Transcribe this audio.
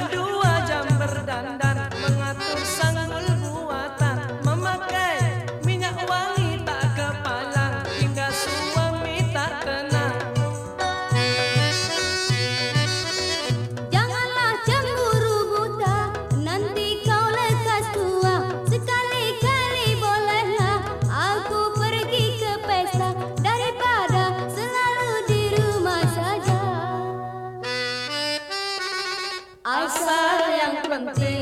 2 jam berdandan, mengatur sanggul buatan, memakai minyak wangi tak kepalang, hingga suami tak kenal. Janganlah cemburu buta, nanti kau lekas tua. Sekali-kali bolehlah aku pergi ke pesta, daripada selalu di rumah saja. Asal yang penting